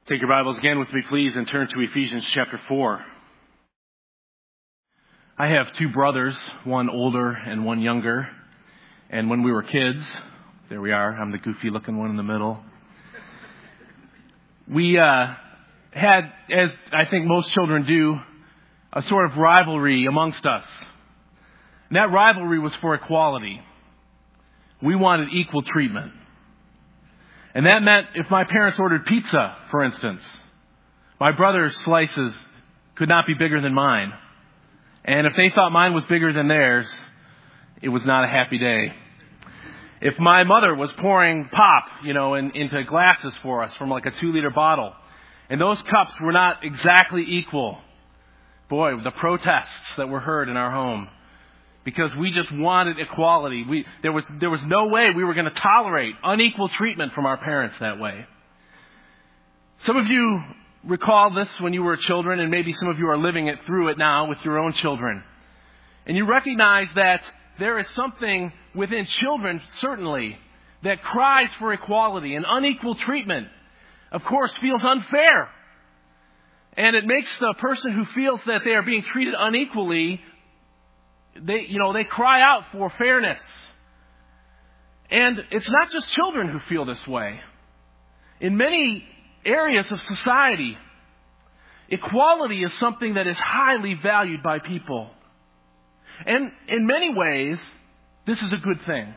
Take your Bibles again with me, please, and turn to Ephesians chapter 4. I have two brothers, one older and one younger. And when we were kids, there we are, I'm the goofy looking one in the middle. We had, as I think most children do, a sort of rivalry amongst us. And that rivalry was for equality. We wanted equal treatment. And that meant if my parents ordered pizza, for instance, my brother's slices could not be bigger than mine. And if they thought mine was bigger than theirs, it was not a happy day. If my mother was pouring pop, into glasses for us from like a 2-liter bottle, and those cups were not exactly equal, boy, the protests that were heard in our home. Because we just wanted equality. There was no way we were going to tolerate unequal treatment from our parents that way. Some of you recall this when you were children, and maybe some of you are living through it now with your own children. And you recognize that there is something within children, certainly, that cries for equality. And unequal treatment, of course, feels unfair. And it makes the person who feels that they are being treated unequally, they cry out for fairness. And it's not just children who feel this way. In many areas of society, equality is something that is highly valued by people. And in many ways, this is a good thing.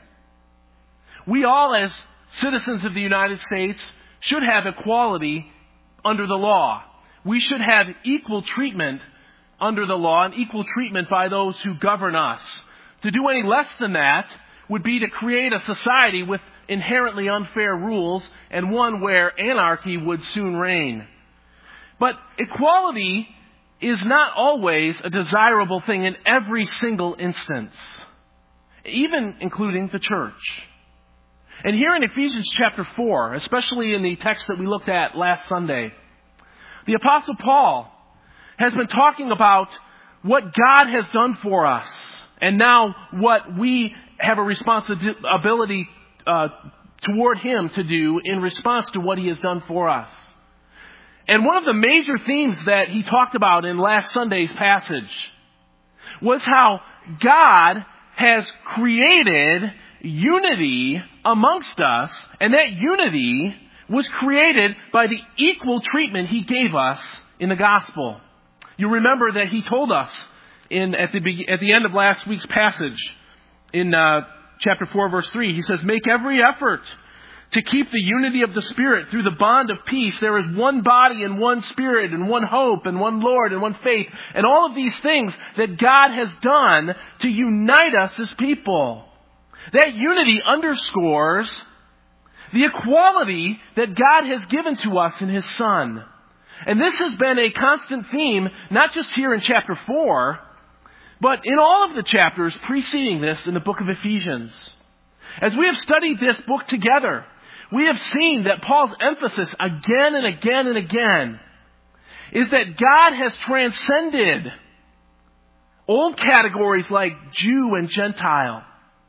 We all, as citizens of the United States, should have equality under the law. We should have equal treatment under the law and equal treatment by those who govern us. To do any less than that would be to create a society with inherently unfair rules and one where anarchy would soon reign. But equality is not always a desirable thing in every single instance, even including the church. And here in Ephesians chapter 4, especially in the text that we looked at last Sunday, the Apostle Paul has been talking about what God has done for us, and now what we have a responsibility toward Him to do in response to what He has done for us. And one of the major themes that he talked about in last Sunday's passage was how God has created unity amongst us, and that unity was created by the equal treatment He gave us in the gospel. You remember that He told us at the end of last week's passage in chapter 4, verse 3, He says, "Make every effort to keep the unity of the Spirit through the bond of peace. There is one body and one Spirit and one hope and one Lord and one faith." And all of these things that God has done to unite us as people. That unity underscores the equality that God has given to us in His Son. And this has been a constant theme, not just here in chapter 4, but in all of the chapters preceding this in the book of Ephesians. As we have studied this book together, we have seen that Paul's emphasis again and again and again is that God has transcended old categories like Jew and Gentile.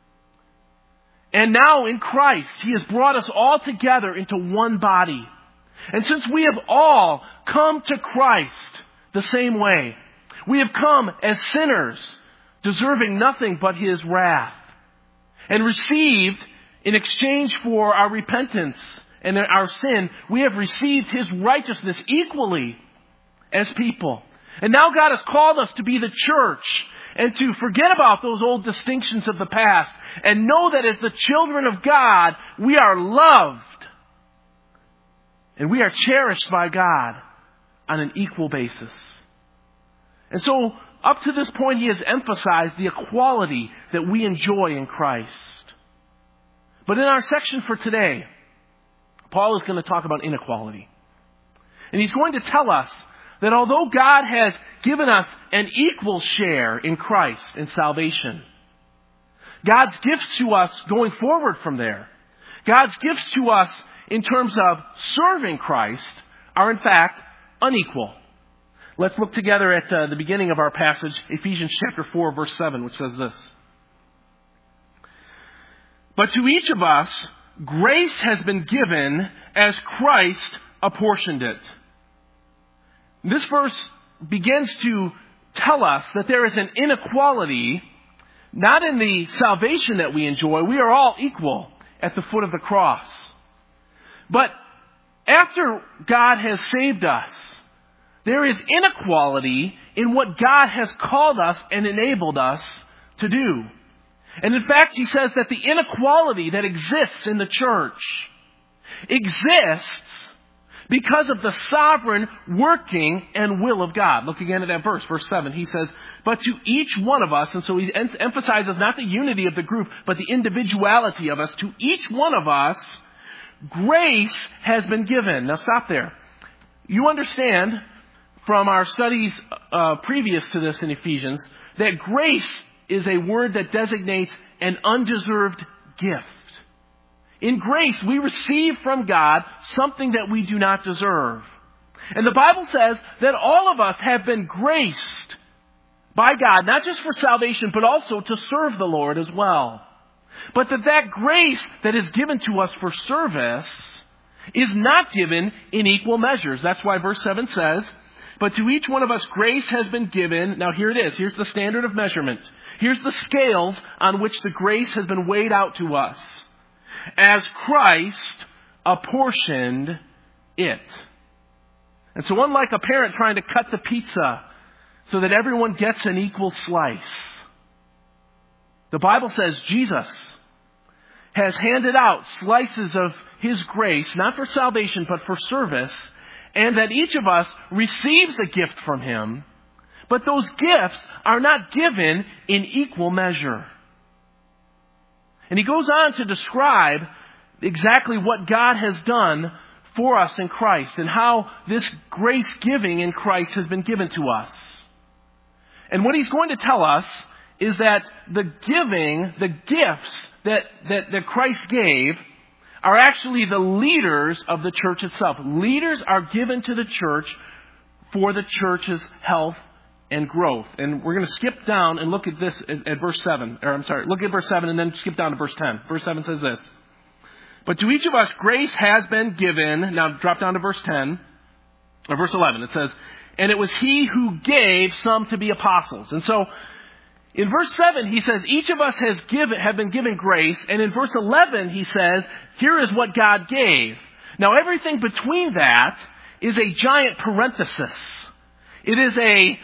And now in Christ, He has brought us all together into one body. And since we have all come to Christ the same way, we have come as sinners, deserving nothing but His wrath, and received, in exchange for our repentance and our sin, we have received His righteousness equally as people. And now God has called us to be the church and to forget about those old distinctions of the past and know that as the children of God, we are loved and we are cherished by God on an equal basis. And so, up to this point, He has emphasized the equality that we enjoy in Christ. But in our section for today, Paul is going to talk about inequality. And he's going to tell us that although God has given us an equal share in Christ in salvation, God's gifts to us going forward from there, God's gifts to us in terms of serving Christ are in fact unequal. Let's look together at the beginning of our passage, Ephesians chapter 4, verse 7, which says this. "But to each of us, grace has been given as Christ apportioned it. This verse begins to tell us that there is an inequality, not in the salvation that we enjoy. We are all equal at the foot of the cross. But after God has saved us, there is inequality in what God has called us and enabled us to do. And in fact, he says that the inequality that exists in the church exists because of the sovereign working and will of God. Look again at that verse 7. He says, but to each one of us, and so he emphasizes not the unity of the group, but the individuality of us. To each one of us, grace has been given. Now stop there. You understand from our studies previous to this in Ephesians that grace is a word that designates an undeserved gift. In grace, we receive from God something that we do not deserve. And the Bible says that all of us have been graced by God, not just for salvation, but also to serve the Lord as well. But that grace that is given to us for service is not given in equal measures. That's why verse 7 says, but to each one of us grace has been given. Now here it is. Here's the standard of measurement. Here's the scales on which the grace has been weighed out to us. As Christ apportioned it. And so unlike a parent trying to cut the pizza so that everyone gets an equal slice, the Bible says Jesus has handed out slices of His grace, not for salvation, but for service, and that each of us receives a gift from Him, but those gifts are not given in equal measure. And he goes on to describe exactly what God has done for us in Christ and how this grace giving in Christ has been given to us. And what he's going to tell us is that the gifts that Christ gave are actually the leaders of the church itself. Leaders are given to the church for the church's health and growth. And we're going to skip down and look at this at verse 7. Look at verse 7 and then skip down to verse 10. Verse 7 says this. But to each of us grace has been given. Now drop down to verse 10. Or verse 11. It says, and it was He who gave some to be apostles. And so in verse 7 he says, each of us have been given grace. And in verse 11 he says, here is what God gave. Now everything between that is a giant parenthesis. It is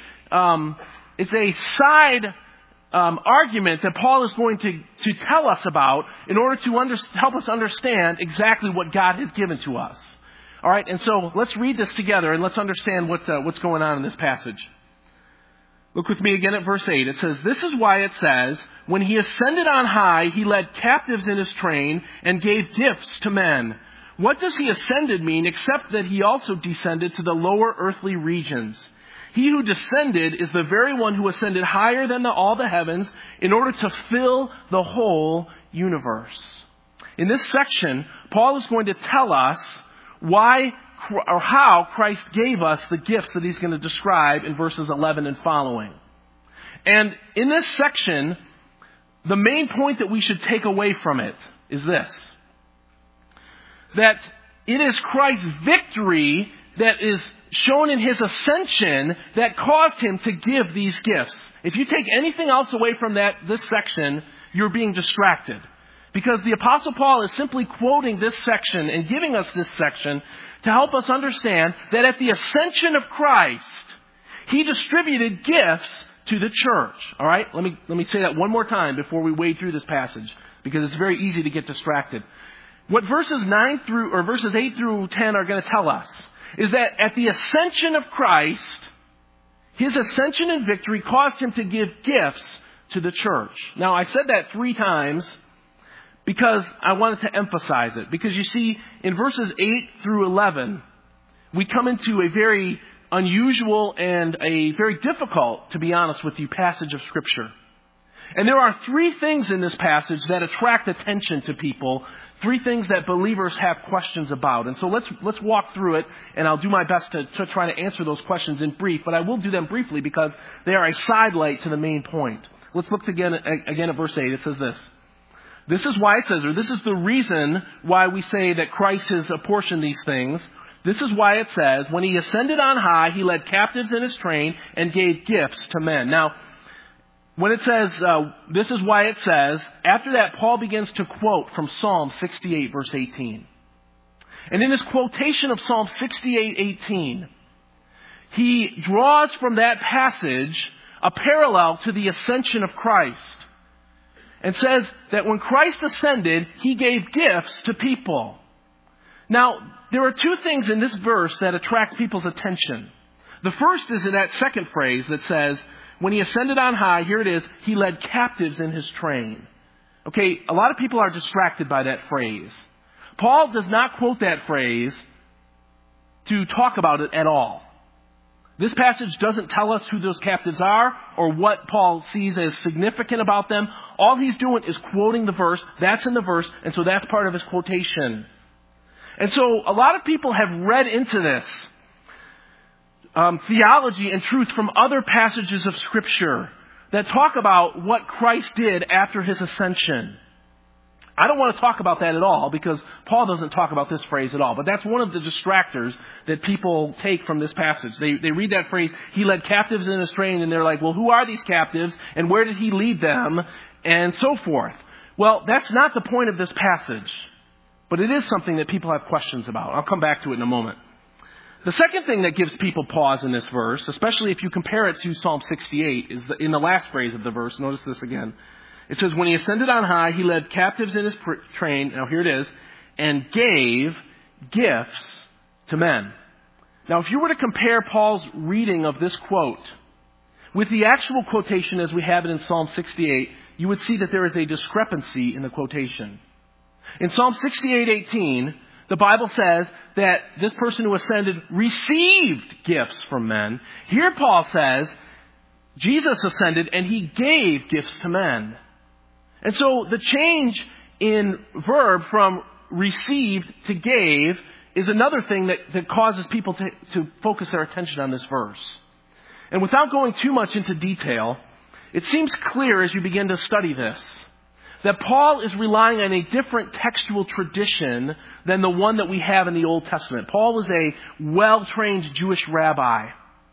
it's a side argument that Paul is going to tell us about in order to help us understand exactly what God has given to us. All right, and so let's read this together and let's understand what's going on in this passage. Look with me again at verse 8. It says, this is why it says, when He ascended on high, He led captives in His train and gave gifts to men. What does He ascended mean except that He also descended to the lower earthly regions? He who descended is the very one who ascended higher than all the heavens in order to fill the whole universe. In this section, Paul is going to tell us why or how Christ gave us the gifts that he's going to describe in verses 11 and following. And in this section, the main point that we should take away from it is this. That it is Christ's victory that is shown in His ascension that caused Him to give these gifts. If you take anything else away from this section, you're being distracted. Because the Apostle Paul is simply quoting this section and giving us this section to help us understand that at the ascension of Christ, He distributed gifts to the church. All right? Let me say that one more time before we wade through this passage, because it's very easy to get distracted. What verses 8 through 10 are going to tell us is that at the ascension of Christ, His ascension and victory caused Him to give gifts to the church. Now, I said that 3 times because I wanted to emphasize it. Because you see, in verses 8 through 11, we come into a very unusual and a very difficult, to be honest with you, passage of Scripture. And there are 3 things in this passage that attract attention to people. 3 things that believers have questions about. And so let's walk through it, and I'll do my best to try to answer those questions in brief, but I will do them briefly because they are a sidelight to the main point. Let's look again at verse 8. It says this. This is why it says, or this is the reason why we say that Christ has apportioned these things. This is why it says, when he ascended on high, he led captives in his train and gave gifts to men. Now, when it says, this is why it says, after that, Paul begins to quote from Psalm 68, verse 18. And in his quotation of Psalm 68:18, he draws from that passage a parallel to the ascension of Christ. And says that when Christ ascended, he gave gifts to people. Now, there are two things in this verse that attract people's attention. The first is in that second phrase that says, when he ascended on high, here it is, he led captives in his train. Okay, a lot of people are distracted by that phrase. Paul does not quote that phrase to talk about it at all. This passage doesn't tell us who those captives are or what Paul sees as significant about them. All he's doing is quoting the verse. That's in the verse, and so that's part of his quotation. And so a lot of people have read into this theology and truth from other passages of Scripture that talk about what Christ did after his ascension. I don't want to talk about that at all because Paul doesn't talk about this phrase at all. But that's one of the distractors that people take from this passage. They read that phrase, he led captives in his train, and they're like, well, who are these captives and where did he lead them? And so forth. Well, that's not the point of this passage. But it is something that people have questions about. I'll come back to it in a moment. The second thing that gives people pause in this verse, especially if you compare it to Psalm 68, is in the last phrase of the verse. Notice this again. It says, when he ascended on high, he led captives in his train, now here it is, and gave gifts to men. Now, if you were to compare Paul's reading of this quote with the actual quotation as we have it in Psalm 68, you would see that there is a discrepancy in the quotation. In Psalm 68:18, the Bible says that this person who ascended received gifts from men. Here Paul says, Jesus ascended and he gave gifts to men. And so the change in verb from received to gave is another thing that causes people to focus their attention on this verse. And without going too much into detail, it seems clear as you begin to study this that Paul is relying on a different textual tradition than the one that we have in the Old Testament. Paul was a well-trained Jewish rabbi.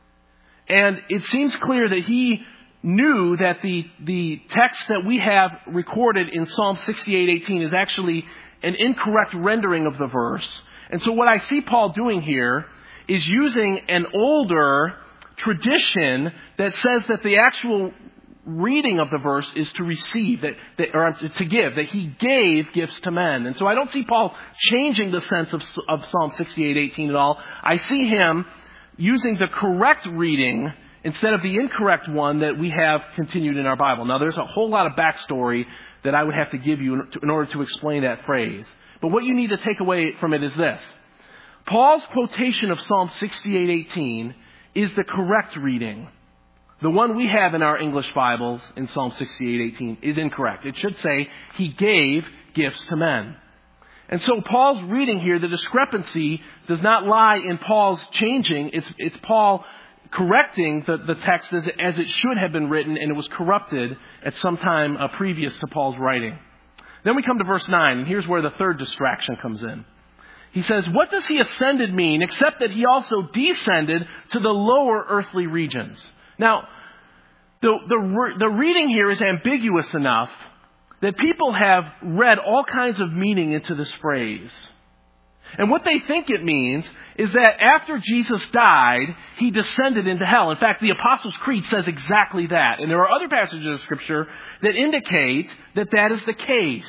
And it seems clear that he knew that the text that we have recorded in Psalm 68:18 is actually an incorrect rendering of the verse. And so what I see Paul doing here is using an older tradition that says that the actual reading of the verse is to receive, or to give, that he gave gifts to men. And so I don't see Paul changing the sense of Psalm 68:18 at all. I see him using the correct reading instead of the incorrect one that we have continued in our Bible. Now, there's a whole lot of backstory that I would have to give you in order to explain that phrase. But what you need to take away from it is this. Paul's quotation of Psalm 68:18 is the correct reading. The one we have in our English Bibles in Psalm 68:18 is incorrect. It should say, he gave gifts to men. And so Paul's reading here, the discrepancy does not lie in Paul's changing. It's Paul correcting the text as it should have been written, and it was corrupted at some time previous to Paul's writing. Then we come to verse 9, and here's where the third distraction comes in. He says, what does he ascended mean except that he also descended to the lower earthly regions? Now, the reading here is ambiguous enough that people have read all kinds of meaning into this phrase. And what they think it means is that after Jesus died, he descended into hell. In fact, the Apostles' Creed says exactly that. And there are other passages of Scripture that indicate that that is the case.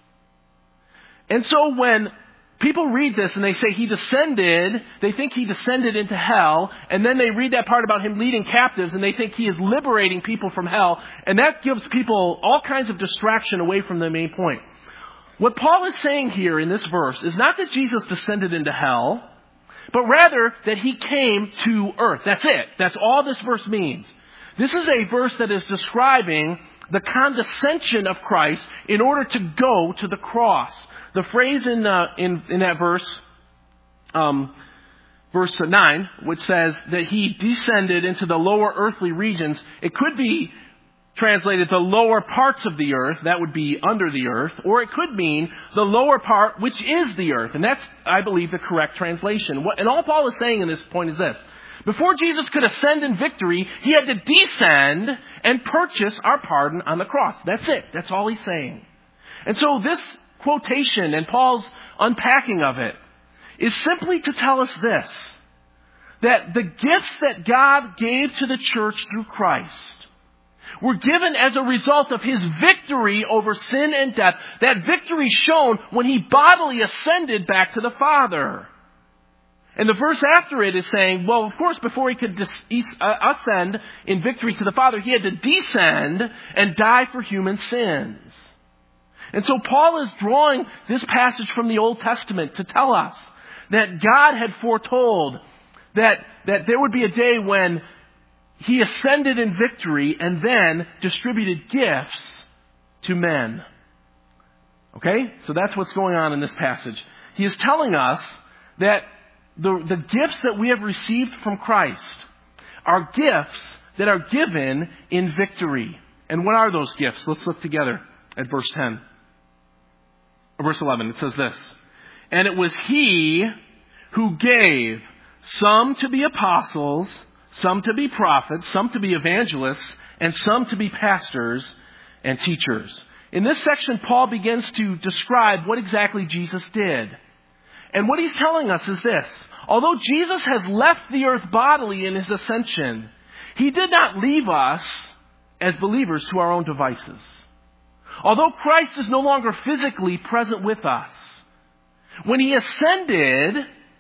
And so when people read this and they say he descended, they think he descended into hell, and then they read that part about him leading captives and they think he is liberating people from hell, and that gives people all kinds of distraction away from the main point. What Paul is saying here in this verse is not that Jesus descended into hell, but rather that he came to earth. That's it. That's all this verse means. This is a verse that is describing the condescension of Christ in order to go to the cross. The phrase in that verse, verse 9, which says that he descended into the lower earthly regions, it could be translated the lower parts of the earth, that would be under the earth, or it could mean the lower part, which is the earth. And that's, I believe, the correct translation. And all Paul is saying in this point is this. Before Jesus could ascend in victory, he had to descend and purchase our pardon on the cross. That's it. That's all he's saying. And so this quotation and Paul's unpacking of it is simply to tell us this, that the gifts that God gave to the church through Christ were given as a result of his victory over sin and death. That victory shown when he bodily ascended back to the Father. And the verse after it is saying, well, of course, before he could ascend in victory to the Father, he had to descend and die for human sins. And so Paul is drawing this passage from the Old Testament to tell us that God had foretold that there would be a day when he ascended in victory and then distributed gifts to men. Okay? So that's what's going on in this passage. He is telling us that the gifts that we have received from Christ are gifts that are given in victory. And what are those gifts? Let's look together at verse 10. Or verse 11. It says this. And it was he who gave some to be apostles, some to be prophets, some to be evangelists, and some to be pastors and teachers. In this section, Paul begins to describe what exactly Jesus did. And what he's telling us is this. Although Jesus has left the earth bodily in his ascension, he did not leave us as believers to our own devices. Although Christ is no longer physically present with us, when he ascended,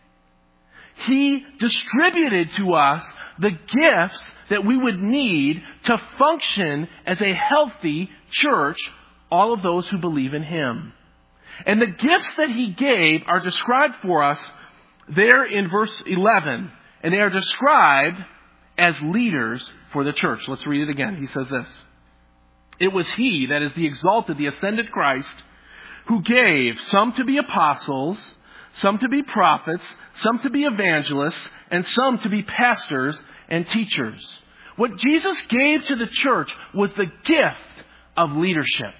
he distributed to us the gifts that we would need to function as a healthy church, all of those who believe in him. And the gifts that he gave are described for us there in verse 11. And they are described as leaders for the church. Let's read it again. He says this. It was he, that is the exalted, the ascended Christ, who gave some to be apostles, some to be prophets, some to be evangelists, and some to be pastors and teachers. What Jesus gave to the church was the gift of leadership.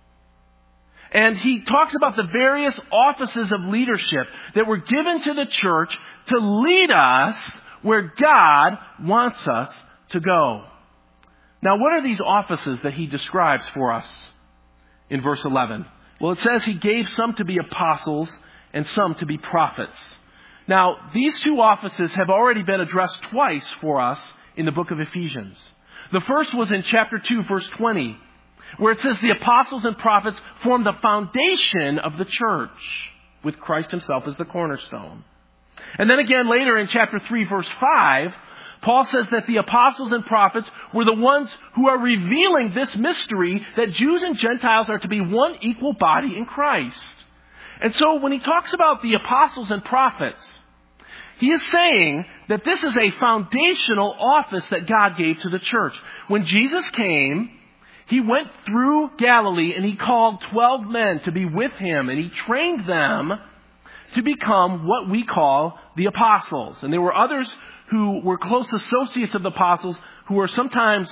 And he talks about the various offices of leadership that were given to the church to lead us where God wants us to go. Now, what are these offices that he describes for us in verse 11? Well, it says he gave some to be apostles and some to be prophets. Now, these two offices have already been addressed twice for us in the book of Ephesians. The first was in chapter 2, verse 20, where it says the apostles and prophets form the foundation of the church, with Christ himself as the cornerstone. And then again later in chapter 3, verse 5, Paul says that the apostles and prophets were the ones who are revealing this mystery that Jews and Gentiles are to be one equal body in Christ. And so when he talks about the apostles and prophets, he is saying that this is a foundational office that God gave to the church. When Jesus came, he went through Galilee and he called 12 men to be with him, and he trained them to become what we call the apostles. And there were others who were close associates of the apostles who were sometimes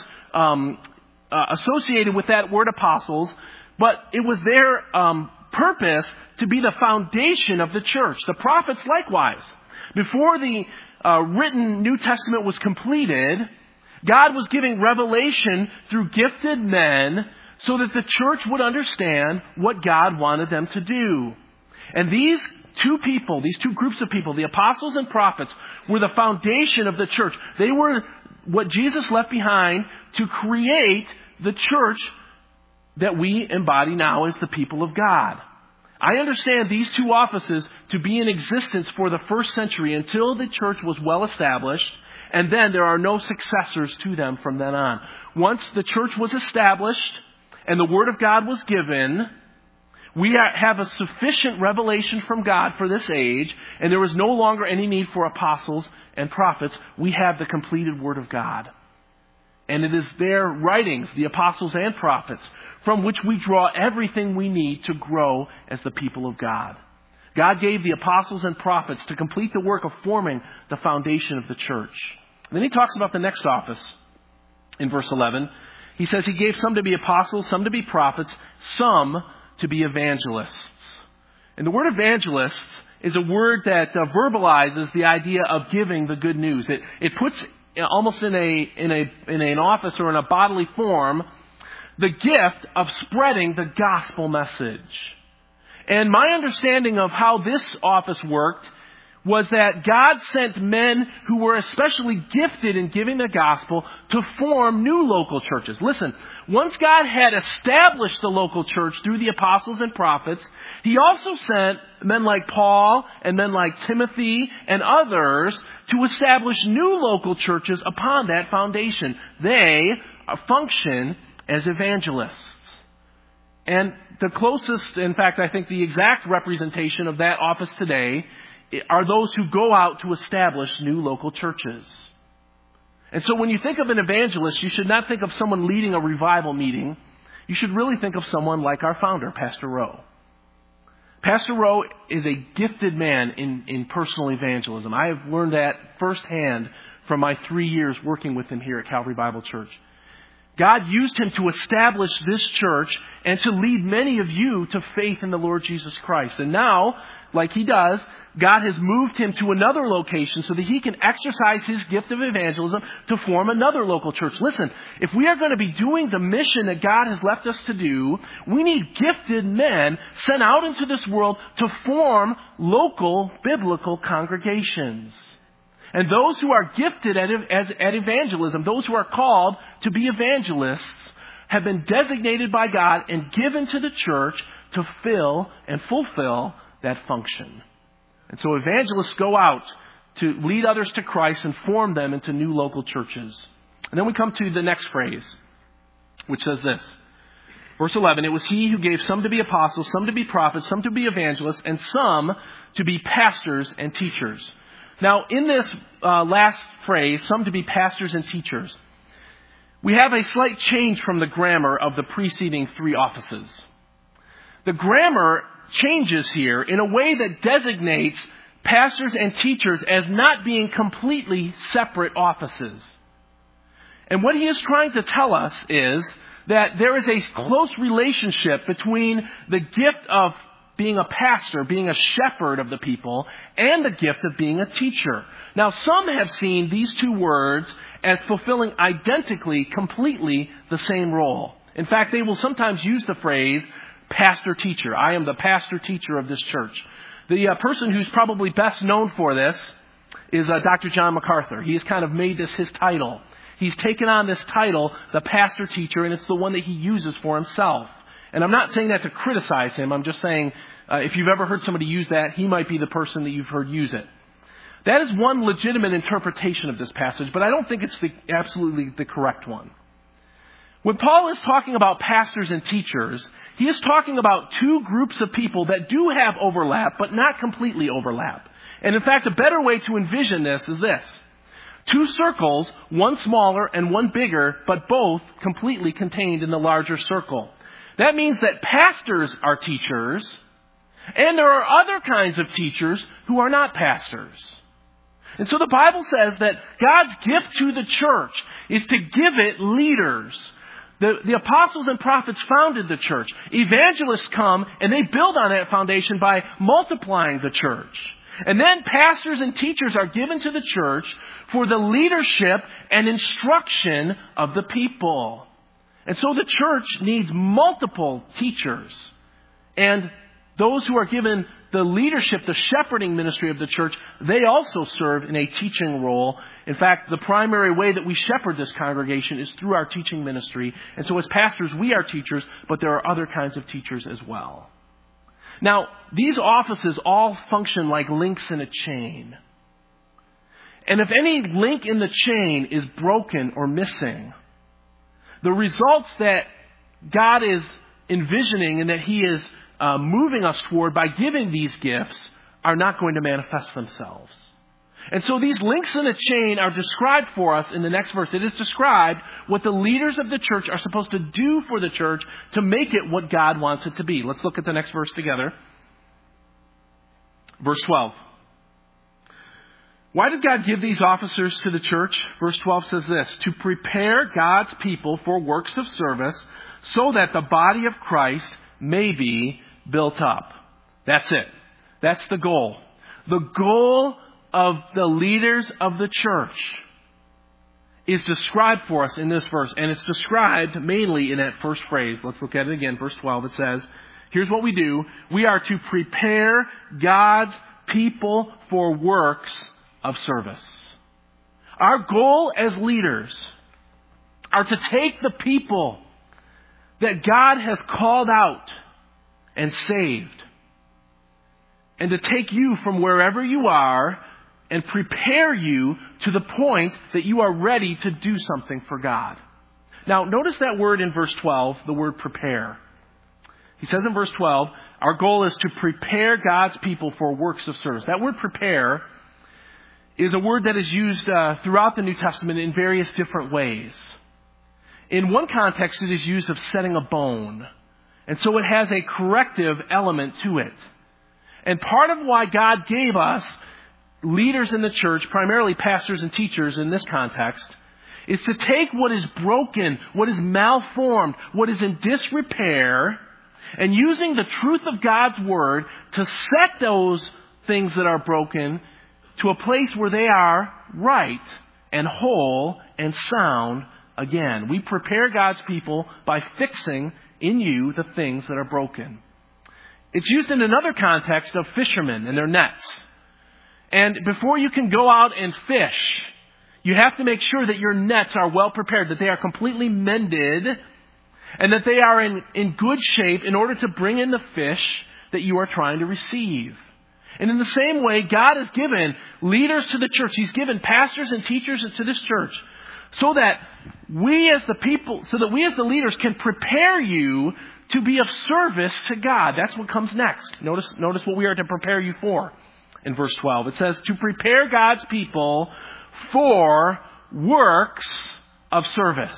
associated with that word apostles, but it was their purpose to be the foundation of the church. The prophets likewise. Before the written New Testament was completed, God was giving revelation through gifted men so that the church would understand what God wanted them to do. And these two groups of people, the apostles and prophets, were the foundation of the church. They were what Jesus left behind to create the church that we embody now as the people of God. I understand these two offices to be in existence for the first century until the church was well established, and then there are no successors to them from then on. Once the church was established and the Word of God was given, we have a sufficient revelation from God for this age, and there is no longer any need for apostles and prophets. We have the completed Word of God. And it is their writings, the apostles and prophets, from which we draw everything we need to grow as the people of God. God gave the apostles and prophets to complete the work of forming the foundation of the church. And then he talks about the next office in verse 11. He says he gave some to be apostles, some to be prophets, some to be evangelists. And the word evangelist is a word that verbalizes the idea of giving the good news. It puts almost in an office or in a bodily form the gift of spreading the gospel message. And my understanding of how this office worked was that God sent men who were especially gifted in giving the gospel to form new local churches. Listen, once God had established the local church through the apostles and prophets, He also sent men like Paul and men like Timothy and others to establish new local churches upon that foundation. They function as evangelists. And the closest, in fact, I think the exact representation of that office today are those who go out to establish new local churches. And so when you think of an evangelist, you should not think of someone leading a revival meeting. You should really think of someone like our founder, Pastor Rowe. Pastor Rowe is a gifted man in personal evangelism. I have learned that firsthand from my 3 years working with him here at Calvary Bible Church. God used him to establish this church and to lead many of you to faith in the Lord Jesus Christ. And now, like he does, God has moved him to another location so that he can exercise his gift of evangelism to form another local church. Listen, if we are going to be doing the mission that God has left us to do, we need gifted men sent out into this world to form local biblical congregations. And those who are gifted at evangelism, those who are called to be evangelists, have been designated by God and given to the church to fill and fulfill that function. And so evangelists go out to lead others to Christ and form them into new local churches. And then we come to the next phrase, which says this. Verse 11, it was he who gave some to be apostles, some to be prophets, some to be evangelists, and some to be pastors and teachers. Now, in this last phrase, some to be pastors and teachers, we have a slight change from the grammar of the preceding three offices. The grammar changes here in a way that designates pastors and teachers as not being completely separate offices. And what he is trying to tell us is that there is a close relationship between the gift of being a pastor, being a shepherd of the people, and the gift of being a teacher. Now, some have seen these two words as fulfilling identically, completely the same role. In fact, they will sometimes use the phrase pastor-teacher. I am the pastor-teacher of this church. The person who's probably best known for this is Dr. John MacArthur. He has kind of made this his title. He's taken on this title, the pastor-teacher, and it's the one that he uses for himself. And I'm not saying that to criticize him. I'm just saying if you've ever heard somebody use that, he might be the person that you've heard use it. That is one legitimate interpretation of this passage, but I don't think it's absolutely the correct one. When Paul is talking about pastors and teachers, he is talking about two groups of people that do have overlap, but not completely overlap. And in fact, a better way to envision this is this. Two circles, one smaller and one bigger, but both completely contained in the larger circle. That means that pastors are teachers, and there are other kinds of teachers who are not pastors. And so the Bible says that God's gift to the church is to give it leaders. The apostles and prophets founded the church. Evangelists come and they build on that foundation by multiplying the church. And then pastors and teachers are given to the church for the leadership and instruction of the people. And so the church needs multiple teachers. And those who are given the leadership, the shepherding ministry of the church, they also serve in a teaching role. In fact, the primary way that we shepherd this congregation is through our teaching ministry. And so as pastors, we are teachers, but there are other kinds of teachers as well. Now, these offices all function like links in a chain. And if any link in the chain is broken or missing, the results that God is envisioning and that He is moving us toward by giving these gifts are not going to manifest themselves. And so these links in a chain are described for us in the next verse. It is described what the leaders of the church are supposed to do for the church to make it what God wants it to be. Let's look at the next verse together. Verse 12. Why did God give these officers to the church? Verse 12 says this, to prepare God's people for works of service so that the body of Christ may be built up. That's it. That's the goal. The goal of the leaders of the church is described for us in this verse. And it's described mainly in that first phrase. Let's look at it again. Verse 12, it says, here's what we do. We are to prepare God's people for works of service. Our goal as leaders are to take the people that God has called out and saved, and to take you from wherever you are and prepare you to the point that you are ready to do something for God. Now, notice that word in verse 12, the word prepare. He says in verse 12, our goal is to prepare God's people for works of service. That word prepare is a word that is used throughout the New Testament in various different ways. In one context, it is used of setting a bone. And so it has a corrective element to it. And part of why God gave us leaders in the church, primarily pastors and teachers in this context, is to take what is broken, what is malformed, what is in disrepair, and using the truth of God's Word to set those things that are broken to a place where they are right and whole and sound again. We prepare God's people by fixing in you the things that are broken. It's used in another context of fishermen and their nets. And before you can go out and fish, you have to make sure that your nets are well prepared, that they are completely mended, and that they are in good shape in order to bring in the fish that you are trying to receive. And in the same way, God has given leaders to the church. He's given pastors and teachers to this church so that we as the leaders can prepare you to be of service to God. That's what comes next. Notice what we are to prepare you for in verse 12. It says, to prepare God's people for works of service.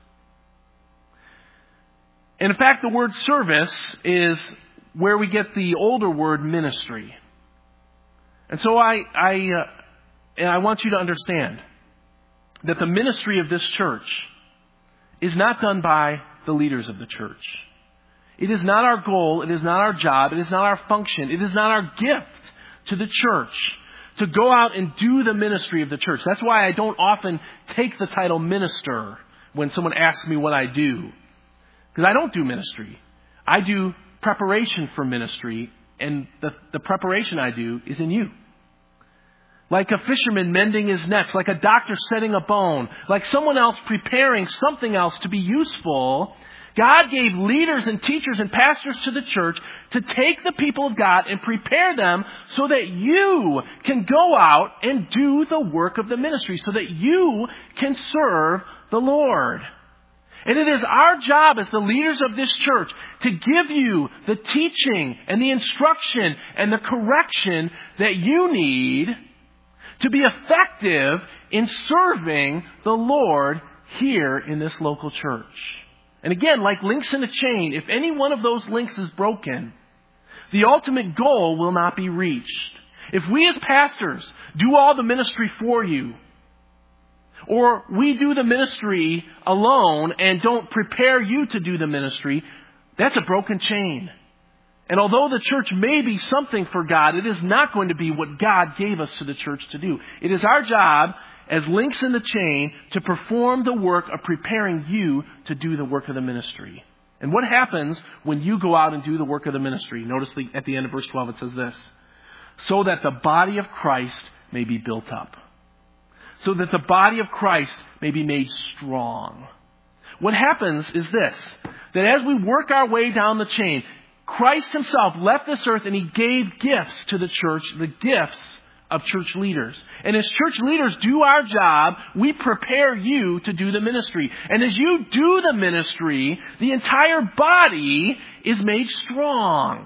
And in fact, the word service is where we get the older word ministry. And so I want you to understand that the ministry of this church is not done by the leaders of the church. It is not our goal. It is not our job. It is not our function. It is not our gift to the church to go out and do the ministry of the church. That's why I don't often take the title minister when someone asks me what I do. Because I don't do ministry. I do preparation for ministry, and the preparation I do is in you. Like a fisherman mending his nets, like a doctor setting a bone, like someone else preparing something else to be useful, God gave leaders and teachers and pastors to the church to take the people of God and prepare them so that you can go out and do the work of the ministry, so that you can serve the Lord. And it is our job as the leaders of this church to give you the teaching and the instruction and the correction that you need to be effective in serving the Lord here in this local church. And again, like links in a chain, if any one of those links is broken, the ultimate goal will not be reached. If we as pastors do all the ministry for you, or we do the ministry alone and don't prepare you to do the ministry, that's a broken chain. And although the church may be something for God, it is not going to be what God gave us to the church to do. It is our job as links in the chain to perform the work of preparing you to do the work of the ministry. And what happens when you go out and do the work of the ministry? Notice at the end of verse 12 it says this, so that the body of Christ may be built up. So that the body of Christ may be made strong. What happens is this, that as we work our way down the chain, Christ himself left this earth and he gave gifts to the church, the gifts of church leaders. And as church leaders do our job, we prepare you to do the ministry. And as you do the ministry, the entire body is made strong.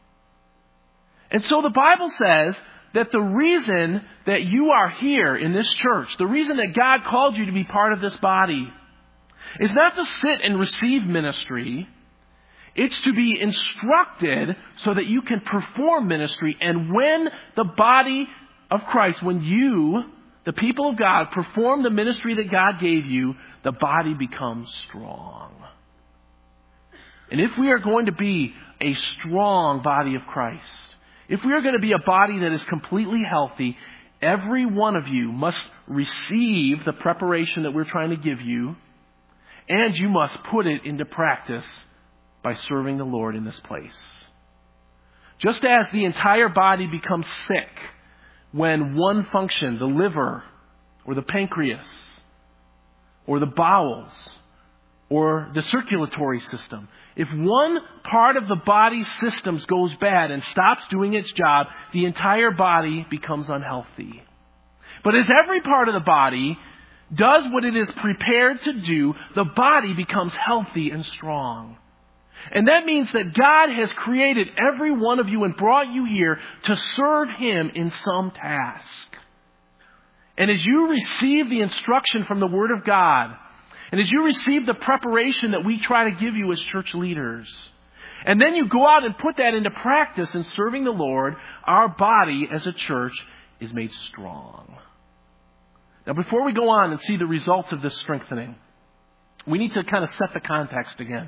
And so the Bible says that the reason that you are here in this church, the reason that God called you to be part of this body, is not to sit and receive ministry. It's to be instructed so that you can perform ministry. And when the body of Christ, when you, the people of God, perform the ministry that God gave you, the body becomes strong. And if we are going to be a strong body of Christ, if we are going to be a body that is completely healthy, every one of you must receive the preparation that we're trying to give you, and you must put it into practice by serving the Lord in this place. Just as the entire body becomes sick when one function, the liver or the pancreas or the bowels or the circulatory system, if one part of the body's systems goes bad and stops doing its job, the entire body becomes unhealthy. But as every part of the body does what it is prepared to do, the body becomes healthy and strong. And that means that God has created every one of you and brought you here to serve Him in some task. And as you receive the instruction from the Word of God, and as you receive the preparation that we try to give you as church leaders, and then you go out and put that into practice in serving the Lord, our body as a church is made strong. Now, before we go on and see the results of this strengthening, we need to kind of set the context again.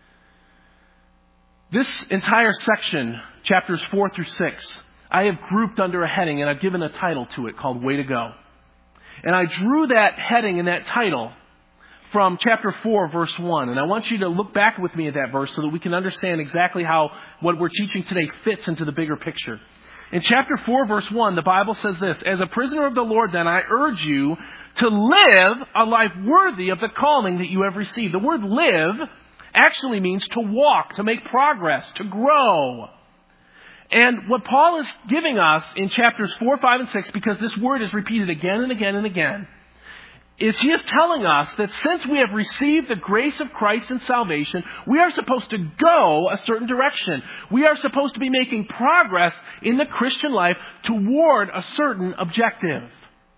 This entire section, chapters 4 through 6, I have grouped under a heading, and I've given a title to it called Way to Go. And I drew that heading and that title from chapter 4, verse 1. And I want you to look back with me at that verse so that we can understand exactly how what we're teaching today fits into the bigger picture. In chapter 4, verse 1, the Bible says this: "As a prisoner of the Lord, then, I urge you to live a life worthy of the calling that you have received." The word live actually means to walk, to make progress, to grow. And what Paul is giving us in chapters 4, 5, and 6, because this word is repeated again and again and again, is he is telling us that since we have received the grace of Christ in salvation, we are supposed to go a certain direction. We are supposed to be making progress in the Christian life toward a certain objective.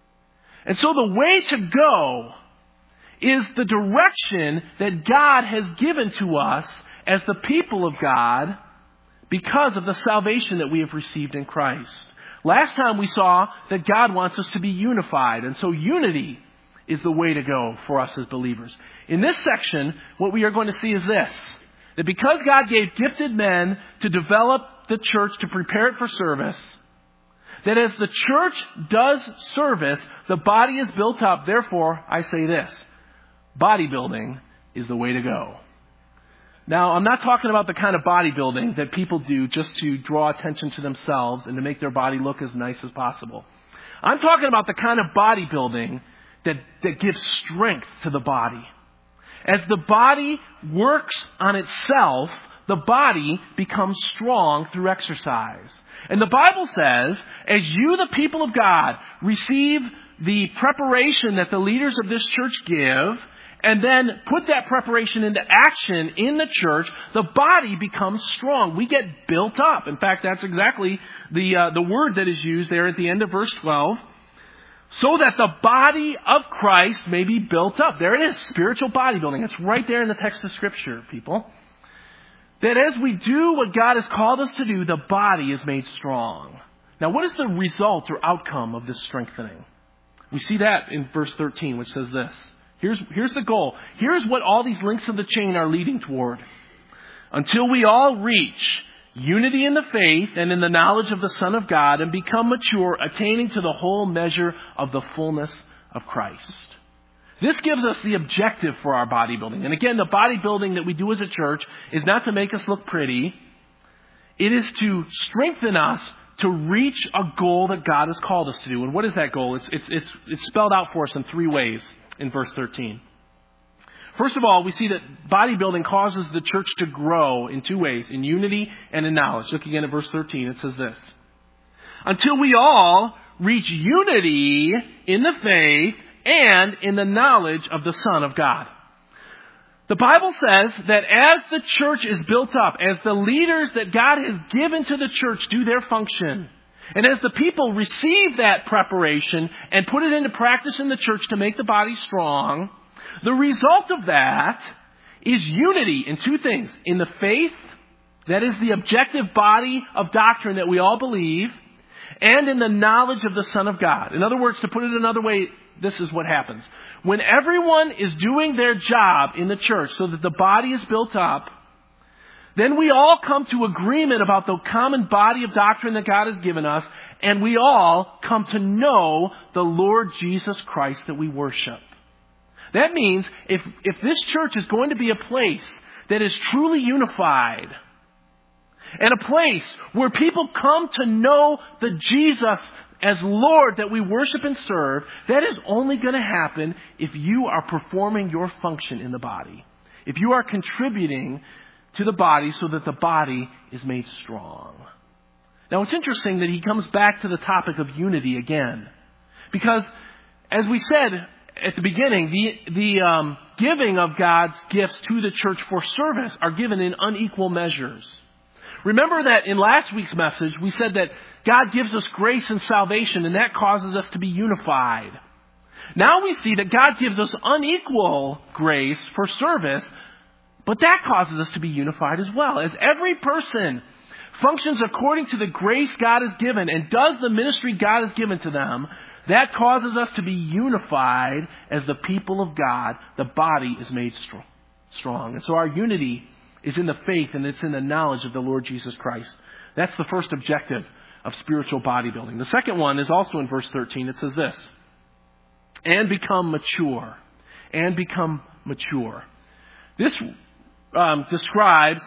And so the way to go is the direction that God has given to us as the people of God because of the salvation that we have received in Christ. Last time we saw that God wants us to be unified, and so unity is the way to go for us as believers. In this section, what we are going to see is this: that because God gave gifted men to develop the church, to prepare it for service, that as the church does service, the body is built up. Therefore, I say this: bodybuilding is the way to go. Now, I'm not talking about the kind of bodybuilding that people do just to draw attention to themselves and to make their body look as nice as possible. I'm talking about the kind of bodybuilding that gives strength to the body. As the body works on itself, the body becomes strong through exercise. And the Bible says, as you, the people of God, receive the preparation that the leaders of this church give, and then put that preparation into action in the church, the body becomes strong. We get built up. In fact, that's exactly the word that is used there at the end of verse 12. So that the body of Christ may be built up. There it is, spiritual bodybuilding. It's right there in the text of Scripture, people. That as we do what God has called us to do, the body is made strong. Now, what is the result or outcome of this strengthening? We see that in verse 13, which says this. Here's the goal. Here's what all these links of the chain are leading toward. Until we all reach unity in the faith and in the knowledge of the Son of God and become mature, attaining to the whole measure of the fullness of Christ. This gives us the objective for our bodybuilding. And again, the bodybuilding that we do as a church is not to make us look pretty. It is to strengthen us to reach a goal that God has called us to do. And what is that goal? It's spelled out for us in 3 ways in verse 13. First of all, we see that bodybuilding causes the church to grow in 2 ways, in unity and in knowledge. Look again at verse 13. It says this: until we all reach unity in the faith and in the knowledge of the Son of God. The Bible says that as the church is built up, as the leaders that God has given to the church do their function, and as the people receive that preparation and put it into practice in the church to make the body strong, the result of that is unity in 2 things. In the faith, that is the objective body of doctrine that we all believe, and in the knowledge of the Son of God. In other words, to put it another way, this is what happens. When everyone is doing their job in the church so that the body is built up, then we all come to agreement about the common body of doctrine that God has given us, and we all come to know the Lord Jesus Christ that we worship. That means if this church is going to be a place that is truly unified, and a place where people come to know the Jesus as Lord that we worship and serve, that is only going to happen if you are performing your function in the body. If you are contributing to the body so that the body is made strong. Now it's interesting that he comes back to the topic of unity again. Because, as we said at the beginning, the giving of God's gifts to the church for service are given in unequal measures. Remember that in last week's message, we said that God gives us grace and salvation, and that causes us to be unified. Now we see that God gives us unequal grace for service, but that causes us to be unified as well. As every person functions according to the grace God has given and does the ministry God has given to them, that causes us to be unified as the people of God. The body is made strong. And so our unity is in the faith and it's in the knowledge of the Lord Jesus Christ. That's the first objective of spiritual bodybuilding. The second one is also in verse 13. It says this, and become mature. And become mature. This describes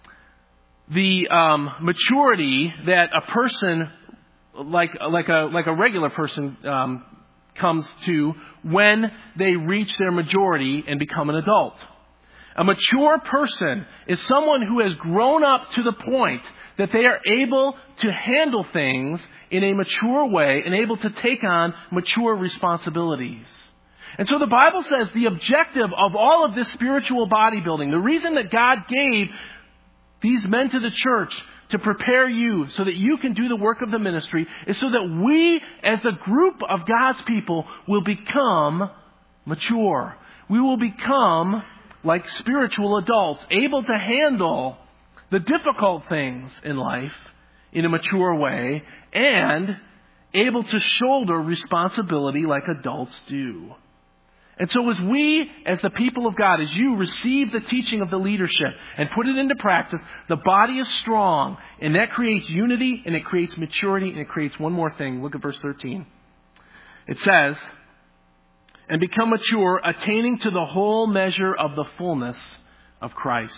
the maturity that a person, like a regular person, comes to when they reach their majority and become an adult. A mature person is someone who has grown up to the point that they are able to handle things in a mature way and able to take on mature responsibilities. And so the Bible says the objective of all of this spiritual bodybuilding, the reason that God gave these men to the church to prepare you so that you can do the work of the ministry, is so that we as a group of God's people will become mature. We will become like spiritual adults, able to handle the difficult things in life in a mature way and able to shoulder responsibility like adults do. And so as we, as the people of God, as you receive the teaching of the leadership and put it into practice, the body is strong, and that creates unity, and it creates maturity, and it creates one more thing. Look at verse 13. It says, and become mature, attaining to the whole measure of the fullness of Christ.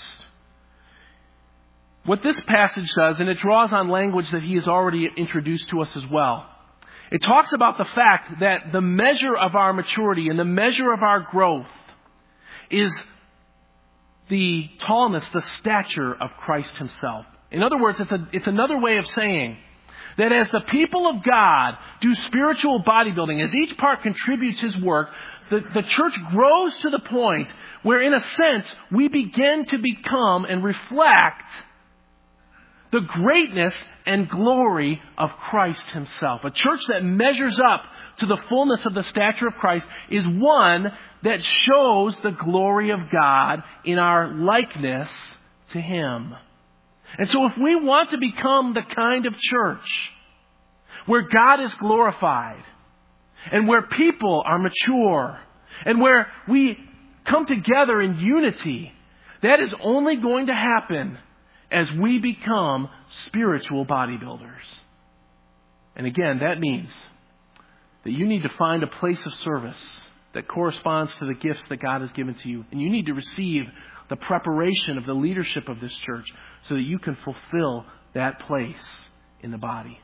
What this passage does, and it draws on language that he has already introduced to us as well. It talks about the fact that the measure of our maturity and the measure of our growth is the tallness, the stature of Christ himself. In other words, it's another way of saying that as the people of God do spiritual bodybuilding, as each part contributes his work, the church grows to the point where, in a sense, we begin to become and reflect the greatness and glory of Christ himself. A church that measures up to the fullness of the stature of Christ is one that shows the glory of God in our likeness to him. And so if we want to become the kind of church where God is glorified and where people are mature and where we come together in unity, that is only going to happen as we become spiritual bodybuilders. And again, that means that you need to find a place of service that corresponds to the gifts that God has given to you. And you need to receive the preparation of the leadership of this church so that you can fulfill that place in the body.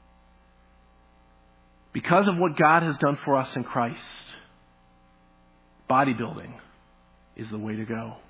Because of what God has done for us in Christ, bodybuilding is the way to go.